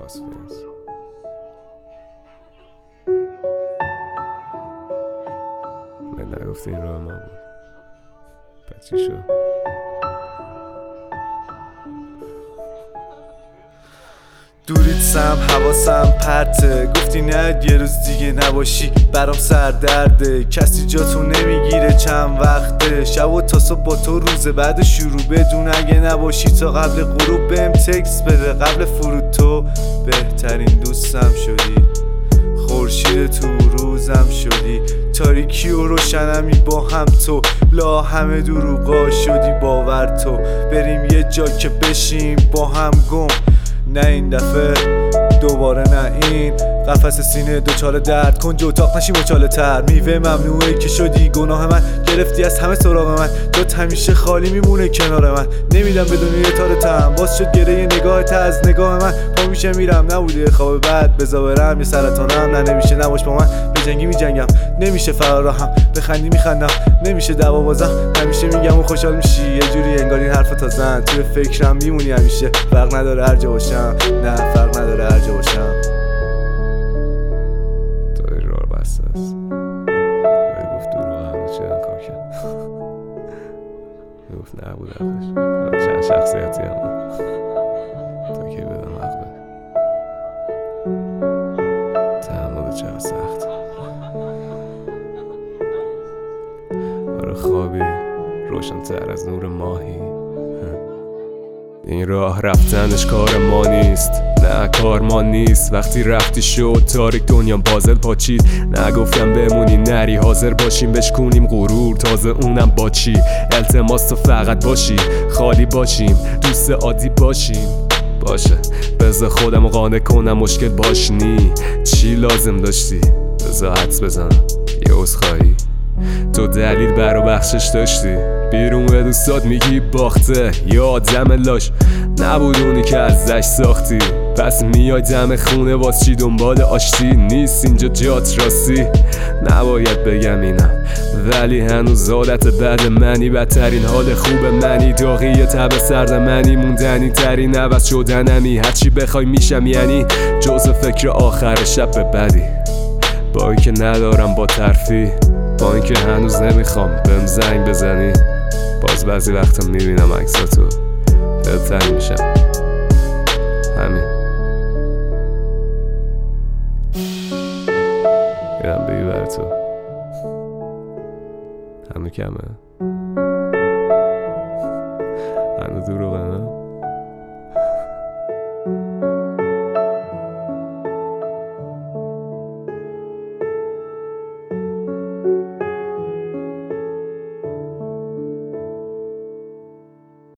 فاسفنس. من نگفتی این راه ما بود، پس چی شد؟ دوریت سم حواسم پرته، گفتی نه یه روز دیگه نباشی برام سردرده. کسی جاتو نمیگیره چند وقته، شب و تا صبح با تو، روز بعد شروع بدون اگه نباشی تا قبل غروب بهم تکست بده. قبل فرود تو بهترین دوستم شدی، خورشید تو روزم شدی، تاریکی و روشنمی با هم تو، لا همه دروغا شدی باور تو. بریم یه جا که بشیم با هم گم، نه این دفعه دوباره نه این قفس سینه دوچار درد کن جو اتاق نشی مچاله تر. میوه ممنوعه که شدی گناه من، گرفتی از همه سراغ من، جات همیشه خالی میمونه کنار من. نمیدم بدون یه تارتم، باز شد گره نگاهت از نگاه من. پا میشه میرم نبوده خواب بد، بزا برم یه سرطانم. نه نمیشه نباش با من، بجنگی میجنگم، نمیشه فرار راهم، بخندی میخندم، نمیشه دعوا بازم. همیشه میگم و خوشحال میشی، یه جوری انگار این حرف تا زن توی فکرم میمونی همیشه. فرق نداره هر جا باشم، نه فرق نداره هر جا باشم. تو این راه بسته است، گفت دروغ همه چه انکار کرد. گفت نبود حقش، چند شخصیتی هم تا که بدم حق بده. تحمل چقدر سخت. آره خوابی روشن تر از نور ماهی. این راه رفتنش کار ما نیست، نه کار ما نیست. وقتی رفتی شد تاریک دنیا بازل پاچید. نگفتم بمونی نری، حاضر باشیم بشکونیم غرور، تازه اونم با چی؟ التماس تو فقط باشی، خالی باشیم، دوست عادی باشیم. باشه بذار خودم قانع کنم، مشکل باش نی. چی لازم داشتی؟ بذار حدس بزنم، یه عذرخواهی. تو دلیل برا بخشش داشتی، بیرون به دوستات میگی باخته، یا آدم لاش نبود اونی که ازش ساختی. پس میای دم خونه واس چی دنبال آشتی؟ نیست اینجا جات راستی. نباید بگم اینم ولی هنوز عادت بد منی، بدترین حال خوب منی، داغی تب سرد منی، موندنی ترین عوض شدنمی. هرچی بخوای میشم یعنی جز فکر آخر شب به بدی. با اینکه ندارم با ترفی، با اینکه هنوز نمیخوام بهم زنگ بزنی، باز بعضی وقتا میبینم عکساتو دلتنگ میشم. همین میرم بگی بر تو همین کمه.